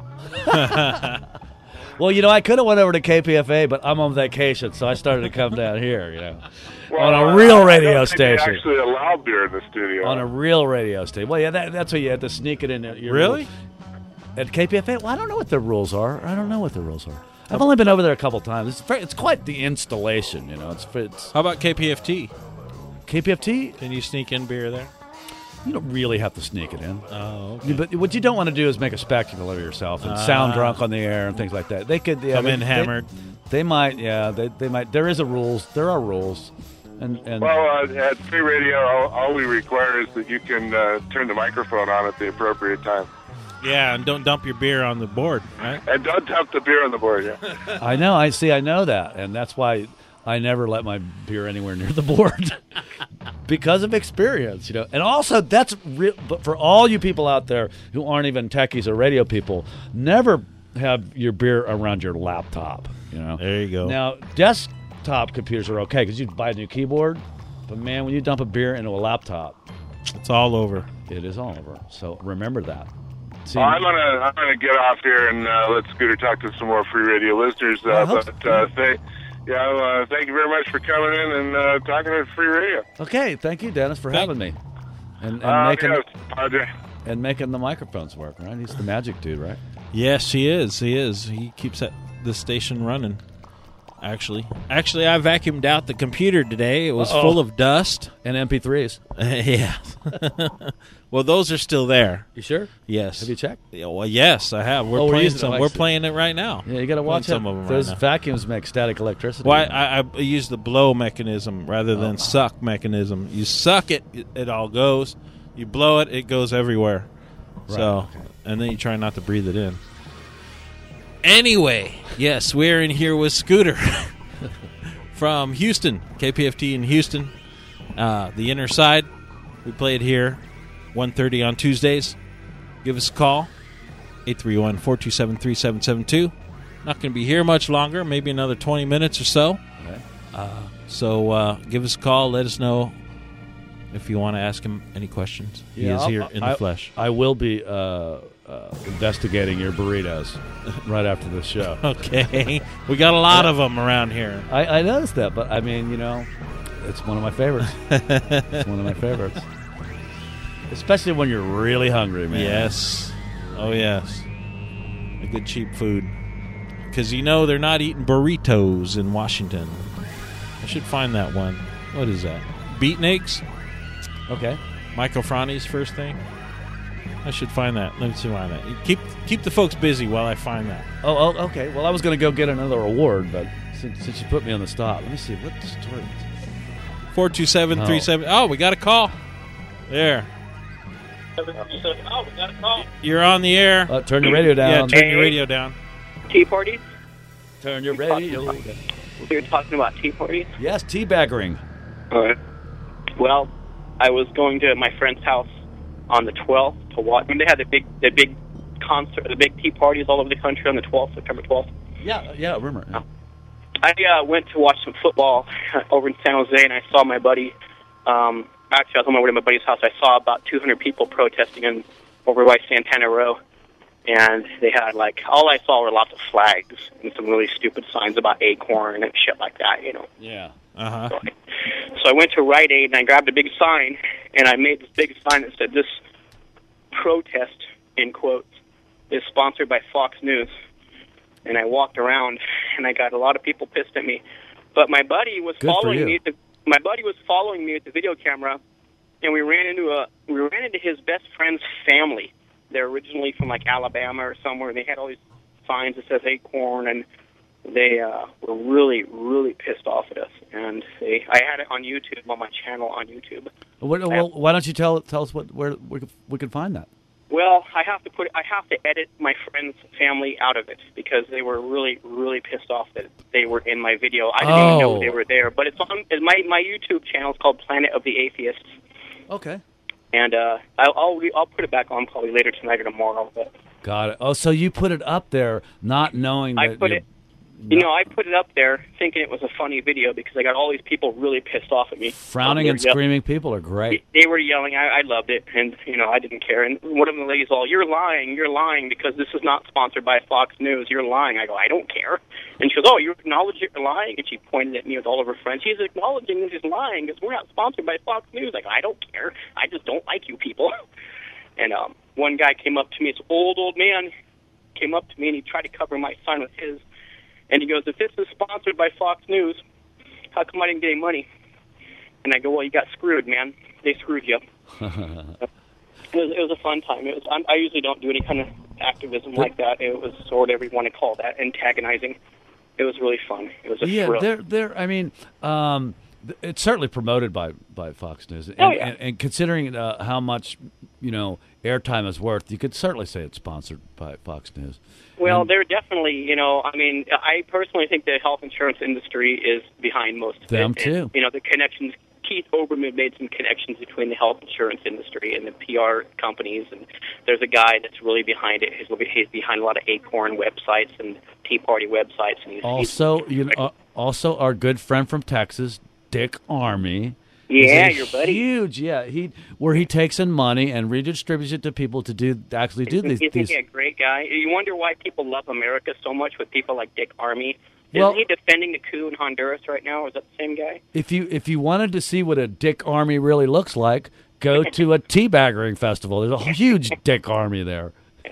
swill. well, you know, I could have went over to K P F A, but I'm on vacation, so I started to come down here, you know, Well, on a real I, radio I don't think they station. actually allow beer in the studio. On a real radio station. Well, yeah, that, that's what you had to sneak it in. Your Really? At K P F A? Well, I don't know what the rules are. I don't know what the rules are. I've only been over there a couple times. It's very, it's quite the installation, you know. It's, it's How about K P F T? K P F T? Can you sneak in beer there? You don't really have to sneak it in. Oh, okay. You- But what you don't want to do is make a spectacle of yourself and Ah. sound drunk on the air and things like that. They could yeah, Come they, in they- hammered. They, might, yeah. They, they might. There is a rules. There are rules, and and Well, uh, at Free Radio, all, all we require is that you can uh, turn the microphone on at the appropriate time. Yeah, and don't dump your beer on the board, right? And don't dump the beer on the board, yeah. I know. I see. I know that, and that's why I never let my beer anywhere near the board because of experience, you know. And also, that's real. But for all you people out there who aren't even techies or radio people, never have your beer around your laptop. You know. There you go. Now, desktop computers are okay because you buy a new keyboard, but man, when you dump a beer into a laptop, it's all over. It is all over. So remember that. See, Well, I'm gonna I'm gonna get off here and uh, let Scooter talk to some more Free Radio listeners. Uh, I hope but so. uh, thank, yeah, uh, thank you very much for coming in and uh, talking to Free Radio. Okay, thank you, Dennis, for having me, and, and Uh, making yes, Padre. and making the microphones work. Right, he's the magic dude, right? Yes, he is. He is. He keeps that the station running. Actually, actually, I vacuumed out the computer today. It was Uh-oh. full of dust and M P threes. Yeah. Well, those are still there. You sure? Yes. Have you checked? Yeah, well, yes, I have. We're Oh, we're playing using some. it, We're I see. playing it right now. Yeah, you got to watch Playing some it. of them Those right now. vacuums make static electricity. Well, I, I use the blow mechanism rather than Oh. suck mechanism. You suck it, it, it all goes. You blow it, it goes everywhere. Right, So, okay. and then you try not to breathe it in. Anyway, yes, we're in here with Scooter from Houston, K P F T in Houston, uh, the inner side. We play it here, one thirty on Tuesdays. Give us a call, eight three one, four two seven, three seven seven two. Not going to be here much longer, maybe another twenty minutes or so. Okay. Uh, so uh, give us a call. Let us know if you want to ask him any questions. He Yeah, is I'll- here in the I- flesh. I will be uh, uh, investigating your burritos right after the show. Okay. We got a lot of them around here. I, I noticed that, but I mean, you know, it's one of my favorites. It's one of my favorites. Especially when you're really hungry, man. Yes. Oh, yes. A good cheap food. Because you know they're not eating burritos in Washington. I should find that one. What is that? Beaten eggs? Okay. Michael Franny's first thing? I should find that. Let me see why that. Keep keep the folks busy while I find that. Oh, oh okay. Well, I was going to go get another award, but since, since you put me on the spot, let me see. What story? four two seven, three seven Oh, we got a call. There. Oh, we got a call. You're on the air. Uh, turn your radio down. Yeah, turn your radio down. Tea parties? Turn your radio down. You're talking about tea parties? Yes, teabaggering. All right. Well, I was going to my friend's house on the twelfth to watch. I mean, they had the big, the big concert, the big tea parties all over the country on the twelfth, September twelfth. Yeah, yeah, I remember. Yeah. I uh, went to watch some football over in San Jose, and I saw my buddy. Um, actually, I was on my way to my buddy's house. I saw about two hundred people protesting in over by Santana Row, and they had like all I saw were lots of flags and some really stupid signs about Acorn and shit like that, you know. Yeah. Uh huh. So, so I went to Rite Aid and I grabbed a big sign and I made this big sign that said, "This protest," in quotes, is sponsored by Fox News. And I walked around, and I got a lot of people pissed at me. But my buddy was Good for following you. me. At the, my buddy was following me with the video camera, and we ran into a we ran into his best friend's family. They're originally from like Alabama or somewhere, and they had all these signs that says Acorn, and they uh, were really, really pissed off at us. And they, I had it on YouTube, on my channel on YouTube. What, well, why don't you tell tell us what where we could, we could find that? Well, I have to put I have to edit my friend's family out of it because they were really, really pissed off that they were in my video. I didn't Oh. even know they were there, but it's on my my YouTube channel is called Planet of the Atheists. Okay. And uh, I'll, I'll I'll put it back on probably later tonight or tomorrow. But Got it. Oh, so you put it up there not knowing that I put you're- it, you know, I put it up there thinking it was a funny video because I got all these people really pissed off at me. frowning They and were yell- screaming people are great. They were yelling. I, I loved it, and you know, I didn't care. And one of the ladies, all, "You're lying. You're lying because this is not sponsored by Fox News. You're lying." I go, "I don't care." And she goes, "Oh, you acknowledge you're lying?" And she pointed at me with all of her friends. She's acknowledging that she's lying because we're not sponsored by Fox News. I go, "I don't care. I just don't like you people." And um, one guy came up to me. It's an old, old man. Came up to me and he tried to cover my sign with his. And he goes, "If this is sponsored by Fox News, how come I didn't get any money?" And I go, "Well, you got screwed, man. They screwed you." It was, it was a fun time. It was. I'm, I usually don't do any kind of activism like that. It was, or whatever you want to call that, antagonizing. It was really fun. It was a yeah, thrill. they're they're. I mean, um, th- it's certainly promoted by, by Fox News, and, Oh, yeah. and, and considering uh, how much you know airtime is worth, you could certainly say it's sponsored by Fox News. Well, And they're definitely, you know, I mean, I personally think the health insurance industry is behind most of Them it. too. And, you know, the connections, Keith Olbermann made some connections between the health insurance industry and the P R companies, and there's a guy that's really behind it. He's, he's behind a lot of Acorn websites and Tea Party websites. And he's, also, you know, uh, also our good friend from Texas, Dick Armey. Yeah, is a your buddy. Huge, yeah. He where he takes in money and redistributes it to people to do actually do these. Isn't these he a great guy? You wonder why people love America so much with people like Dick Armey. Isn't Well- he defending the coup in Honduras right now? Is that the same guy? If you if you wanted to see what a Dick Army really looks like, go to a teabaggering festival. There's a huge Dick Army there.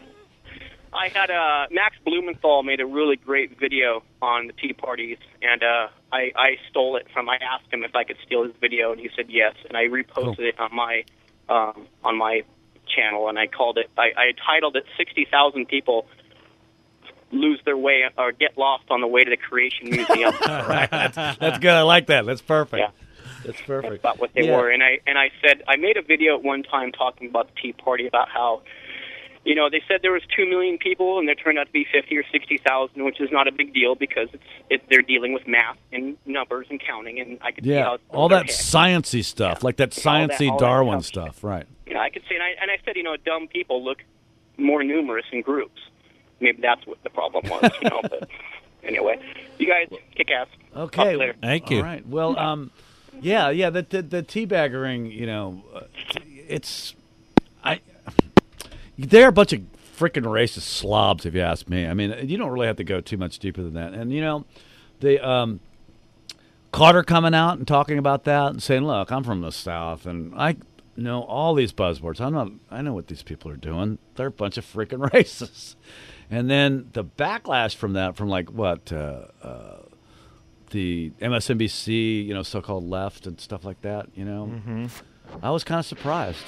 I had uh, Max Blumenthal made a really great video on the Tea Parties, and uh, I, I stole it from. I asked him if I could steal his video, and he said yes. And I reposted it on my um, on my channel, and I called it. I, I titled it "sixty thousand people lose their way or get lost on the way to the Creation Museum." Right. That's, that's good. I like that. That's perfect. Yeah. That's perfect. About what they Yeah. were, and I and I said I made a video at one time talking about the Tea Party, about how, you know, they said there was two million people, and there turned out to be fifty or sixty thousand, which is not a big deal because it's it, they're dealing with math and numbers and counting, and I could see Yeah, how it's all their that head. sciencey stuff, like that All that- sciencey all that Darwin tough stuff, right? You know, I could say, and I and I said, you know, dumb people look more numerous in groups. Maybe that's what the problem was, you know. But anyway, you guys kick ass. Talk to Okay, you later. Thank you. All right. Well, um, yeah, yeah. The the, the teabaggering, you know, uh, it's I. They're a bunch of freaking racist slobs, if you ask me. I mean, you don't really have to go too much deeper than that. And you know, the um, Carter coming out and talking about that and saying, "Look, I'm from the South, and I know all these buzzwords. I'm not. I know what these people are doing. They're a bunch of freaking racists." And then the backlash from that, from like what uh, uh, the M S N B C, you know, so-called left and stuff like that. You know, Mhm. I was kind of surprised.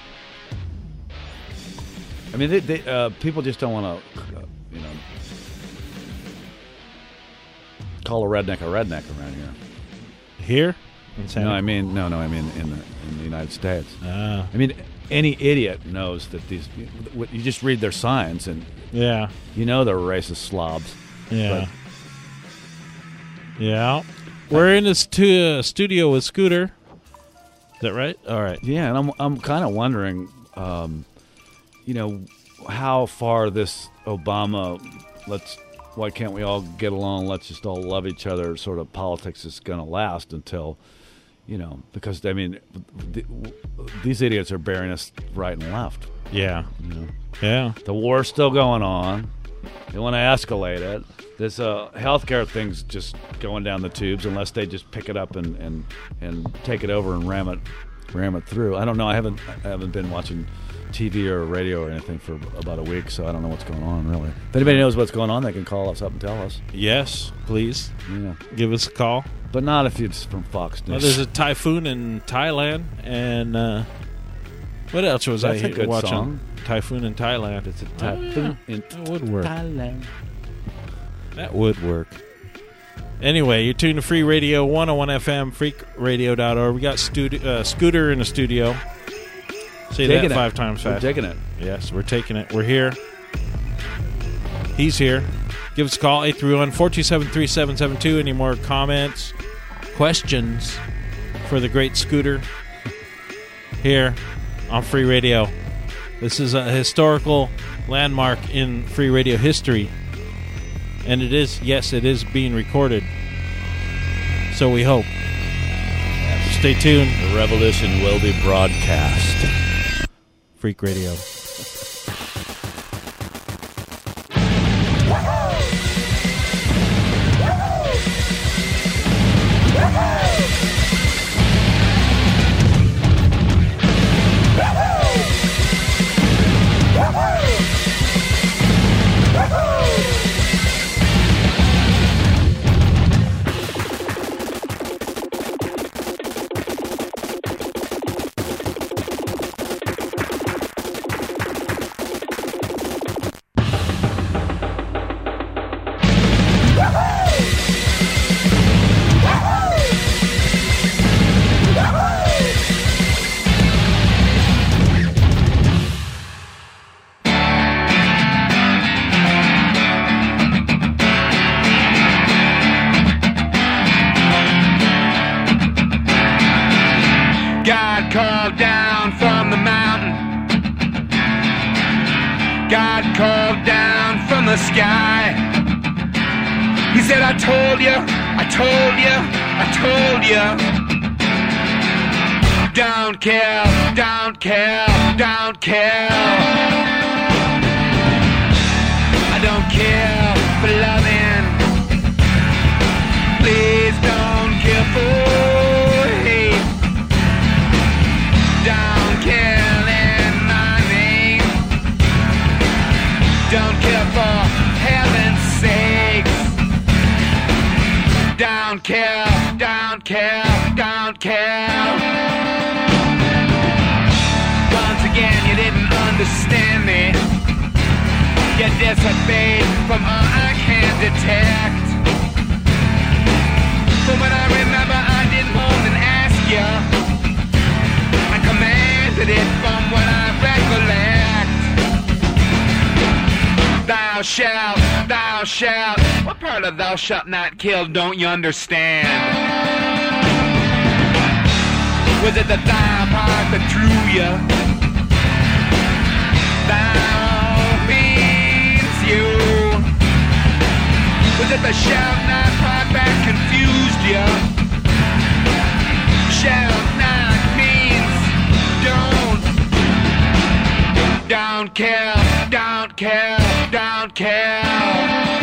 I mean, they, they, uh, people just don't want to, uh, you know, call a redneck a redneck around here. Here? In Santa- No, I mean, no, no, I mean in the in the United States. Ah. I mean, any idiot knows that these. You just read their signs and Yeah. you know they're racist slobs. Yeah. Yeah. We're in this stu- uh, studio with Scooter. Is that right? All right. Yeah, and I'm I'm kind of wondering, um, you know, how far this Obama, let's, why can't we all get along? Let's just all love each other. Sort of politics is going to last until, you know, because I mean, th- these idiots are burying us right and left. Yeah. You know? Yeah. The war's still going on. They want to escalate it. This uh, healthcare thing's just going down the tubes unless they just pick it up and, and, and take it over and ram it ram it through. I don't know. I haven't I haven't been watching T V or radio or anything for about a week, so I don't know what's going on, really. If anybody knows what's going on, they can call us up and tell us. Yes, please. Yeah. Give us a call. But not if it's from Fox News. Well, there's a typhoon in Thailand, and uh, what else was That's I a good watching? song. Typhoon in Thailand. It's a typhoon Oh, yeah. in that would work. Thailand. That would work. Anyway, you're tuned to Free Radio one oh one F M, freak radio dot org. We got studi- uh, Scooter in the studio. Say Taking that it. five times We're fast. taking it. Yes, we're taking it. We're here. He's here. Give us a call, eight three one, four two seven, three seven seven two. Any more comments, questions for the great Scooter here on Free Radio. This is a historical landmark in Free Radio history. And it is, yes, it is being recorded. So we hope. Stay tuned. The revolution will be broadcast. Freak Radio. God called down from the mountain. God called down from the sky. He said, I told you, I told you, I told you. Don't kill, don't kill, don't kill. I don't kill for loving. Please don't kill for hate. Don't kill in my name. Don't kill for heaven's sakes. Don't kill, don't kill, don't kill. Once again, you didn't understand me. You disobeyed from all I can detect. But when I remember, I didn't hold and ask you. I commanded it from what I recollect. Thou shalt, thou shalt. What part of thou shalt not kill don't you understand? Was it the thou part that drew you? Thou means you. Was it the shalt not part that confused you? Shalt not means don't. Don't kill, don't kill, don't kill.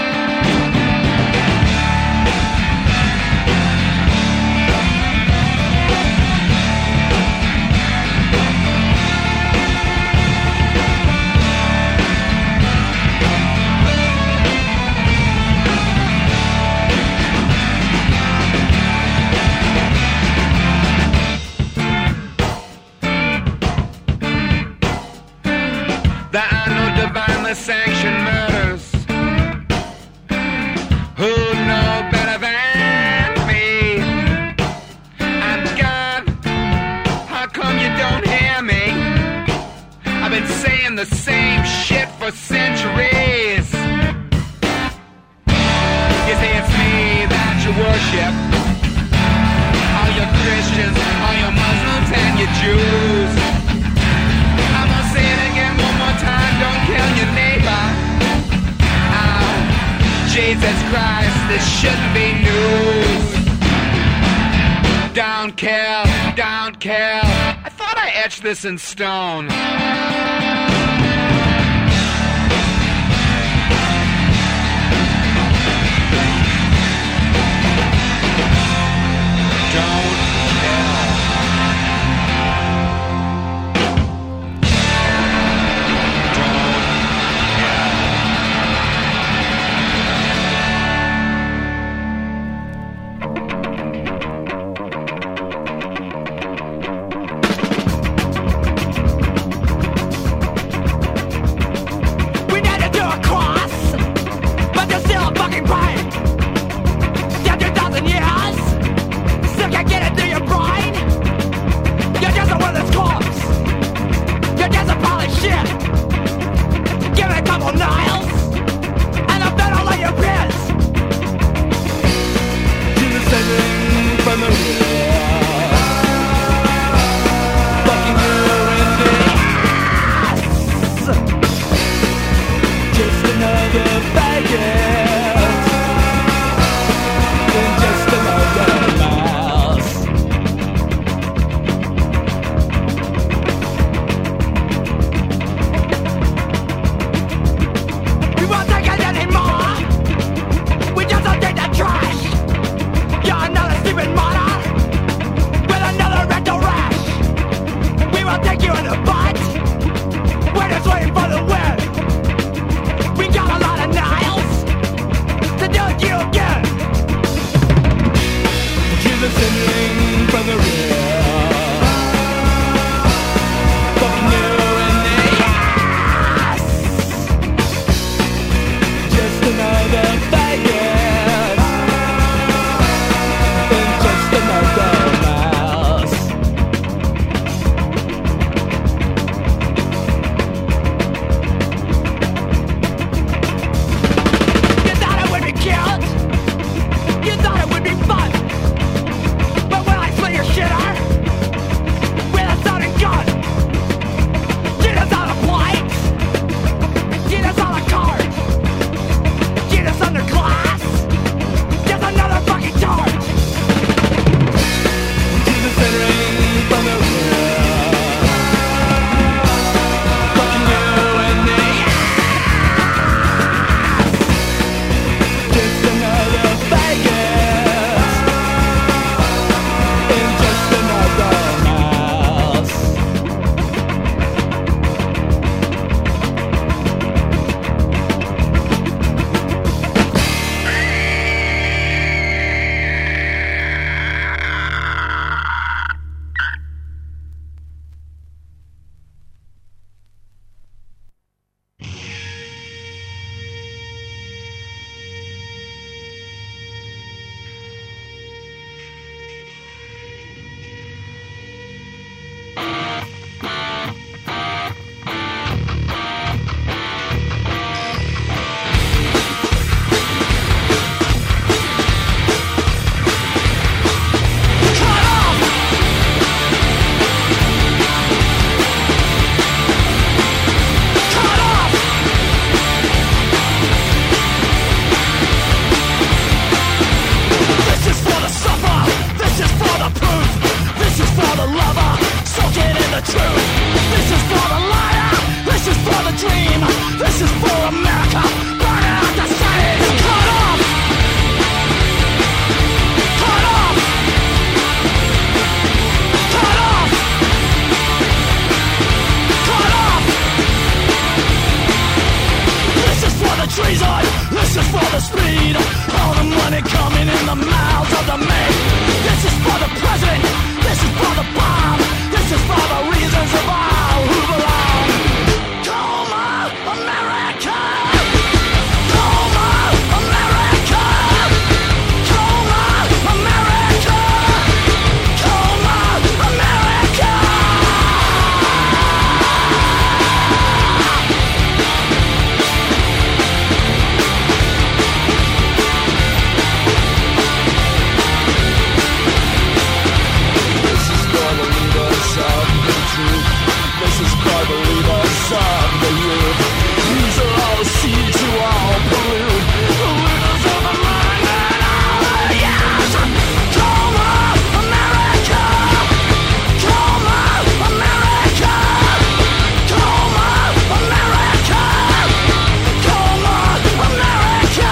There are no divinely sanctioned murders. Who know better than me? And God, how come you don't hear me? I've been saying the same shit for centuries. You say it's me that you worship. All your Christians, all your Muslims and your Jews. I'm gonna say it again one more time, don't kill your neighbor. Oh, Jesus Christ, this shouldn't be news. Don't kill, don't kill. I thought I etched this in stone. Don't kill. treason. This is for the speed. All the money coming in the mouths of the men. This is for the president. This is for the bomb. This is for the reasons of all who belong. Coma, America. Coma, America. Coma, America. Coma, America. This is for the leaders of the truth. This is for the leaders of the youth. These are all the seeds who all pollute. The leaders of the mind and all the youth. Coma, America. Coma, America. Coma, America. Coma, America.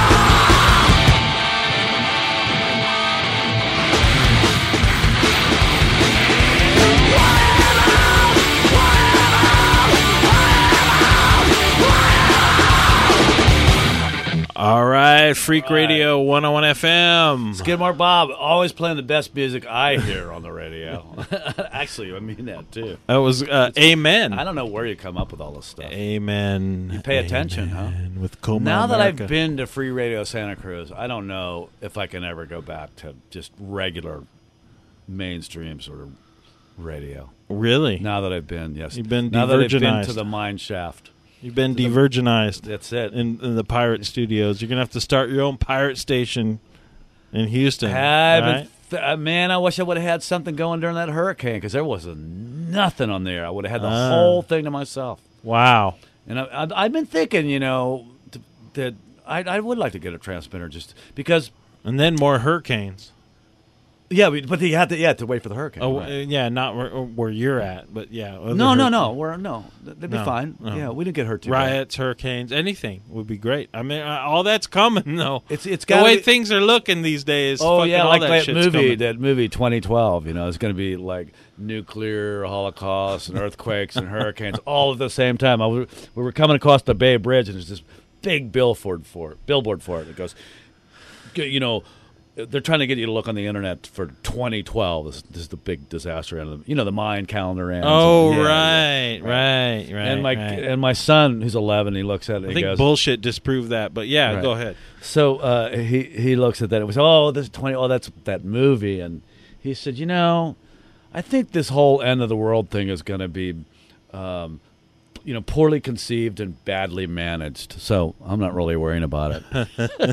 All right, Freak Radio one oh one F M. Skidmore Bob, always playing the best music I hear on the radio. Actually, I mean that too. That was uh, Amen. I don't know where you come up with all this stuff. Amen. You pay attention, Amen. huh? With Coma now that America. I've been to Free Radio Santa Cruz, I don't know if I can ever go back to just regular mainstream sort of radio. Really? Now that I've been, yes. You've been now that I've been de-virginized. to the mine shaft. You've been To the- de-virginized. That's it. In, in the pirate studios. You're going to have to start your own pirate station in Houston. I right? haven't th- uh, man, I wish I would have had something going during that hurricane because there was a, nothing on there. I would have had the Ah. whole thing to myself. Wow. And I, I, I've been thinking, you know, t- that I, I would like to get a transmitter just because. And then more hurricanes. Yeah, but but you had to, you had to wait for the hurricane. Oh, right. uh, yeah, not where, where you're at, but yeah. other No, no, hur- no. We're no. They'd be No, fine. no. Yeah, we didn't get hurt too bad. Riots, hurricanes, anything would be great. I mean, uh, all that's coming though. It's it's the gotta way be- things are looking these days. Oh fucking yeah, all like that, that shit's movie, coming. that movie twenty twelve. You know, it's going to be like nuclear holocaust and earthquakes and hurricanes all at the same time. I was, we were coming across the Bay Bridge, and there's this big billboard for it. Billboard for it. It goes, you know, they're trying to get you to look on the internet for twenty twelve. This, this is the big disaster end of the, you know, the Mayan calendar ends. Oh and- yeah, right, yeah, right, right. And my right. and my son, who's eleven, he looks at it. I and think he goes, bullshit disproved that, but yeah, Right. go ahead. So uh, he he looks at that. It was oh this twenty oh that's that movie, and he said, you know, I think this whole end of the world thing is going to be, um, you know, poorly conceived and badly managed. So I'm not really worrying about it.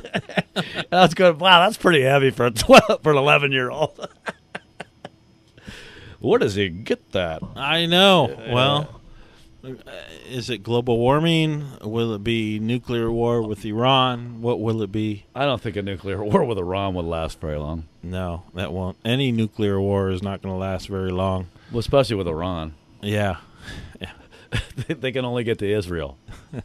And I was going, wow, that's pretty heavy for a twelve for an eleven year old. Where does he get that? I know. Well, uh, is it global warming? Will it be nuclear war with Iran? What will it be? I don't think a nuclear war with Iran would last very long. No, that won't. Any nuclear war is not going to last very long. Well, especially with Iran. Yeah. they, they can only get to Israel.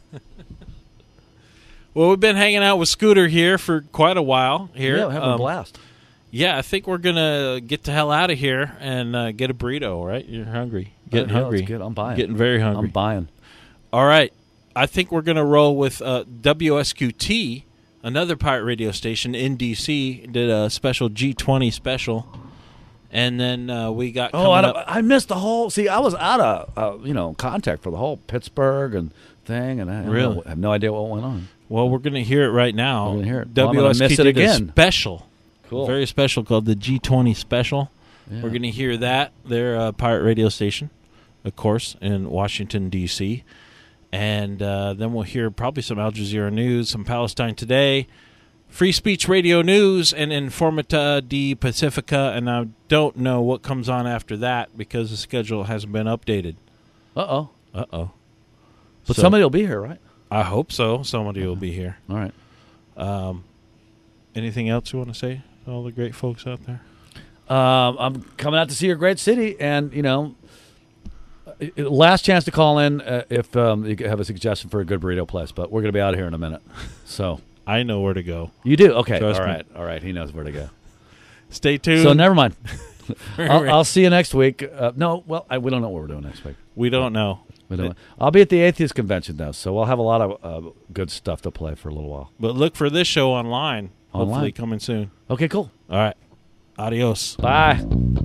Well, we've been hanging out with Scooter here for quite a while. Here, Yeah, we're having a Um, blast. Yeah, I think we're gonna get the hell out of here and uh, get a burrito. Right? You're hungry. Getting Uh, yeah, hungry. let's get- I'm buying. Getting very hungry. I'm buying. All right. I think we're gonna roll with uh, W S Q T, another pirate radio station in D C. Did a special G twenty special, and then uh, we got. Oh, I, coming don't- up- I missed the whole. See, I was out of uh, you know contact for the whole Pittsburgh and thing, and I, I don't Really? know- I have no idea what went on. Well, we're gonna hear it right now. We're gonna hear it. Well, I'm W gonna S Q T miss it did a again. special. Cool. Very special called the G twenty special. Yeah. We're gonna hear that. They're a pirate radio station, of course, in Washington D C, and uh, then we'll hear probably some Al Jazeera news, some Palestine Today, Free Speech Radio News, and Informata di Pacifica. And I don't know what comes on after that because the schedule hasn't been updated. Uh oh. Uh oh. But somebody will be here, right? I hope so. Somebody will be here. All right. Um, anything else you want to say to all the great folks out there? Um, I'm coming out to see your great city, and you know, uh, last chance to call in uh, if um, you have a suggestion for a good burrito place. But we're going to be out of here in a minute, so I know where to go. You do? Okay. Trust all me. right. All right. He knows where to go. Stay tuned. So never mind. I'll, I'll see you next week. Uh, no, well, I, we don't know what we're doing next week. We don't know. We don't, I'll be at the Atheist Convention, though, so we'll have a lot of uh, good stuff to play for a little while. But look for this show online. Online? Hopefully coming soon. Okay, cool. All right. Adios. Bye.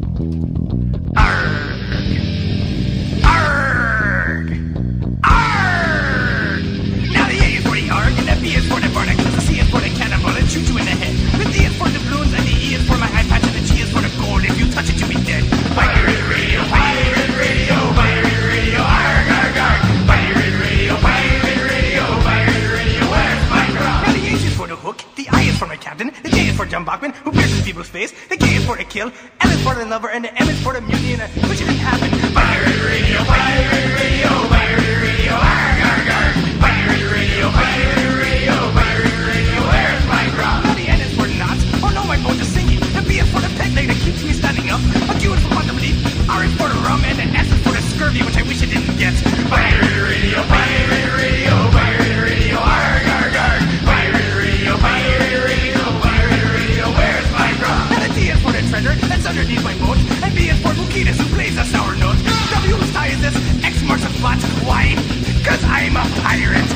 Now the A is for the arg, and the B is for the barnacle, the C is for the cannonball and shoot you in the head. The D is for the balloons, and the E is for my eye patch, and the G is for the gold. If you touch it, you'll be dead. Pirate radio, pirate radio, pirate radio, arg, arg, arg. Pirate radio, pirate radio, pirate radio, where's my drum? Now the H is for the hook, the I is for my captain, the J is for John Bachman, who pierces people's face, the K is for the kill, L is for the lover, and the M is for the mutiny, and I wish it didn't happen. Pirate radio, pirate radio, pirate radio, arg, arg, arg. Pirate radio, pirate radio, pirate radio, where's my drum? Now the N is for knots, oh no, my boat is sinking. The B is for the peg leg that keeps me standing up. A Q is for quantum leap, R is for the rum, and the S is for the scurvy, which I wish I didn't get. Pirate radio, pirate radio, pirate radio, arg, arg, arg. Pirate radio, pirate radio, pirate radio, where's my drum? And the T is for the treasure that's underneath my boat, and B is for Bukitas, who plays a sour note. W whose tie is this? X marks the spot. Why? Cause I'm a pirate.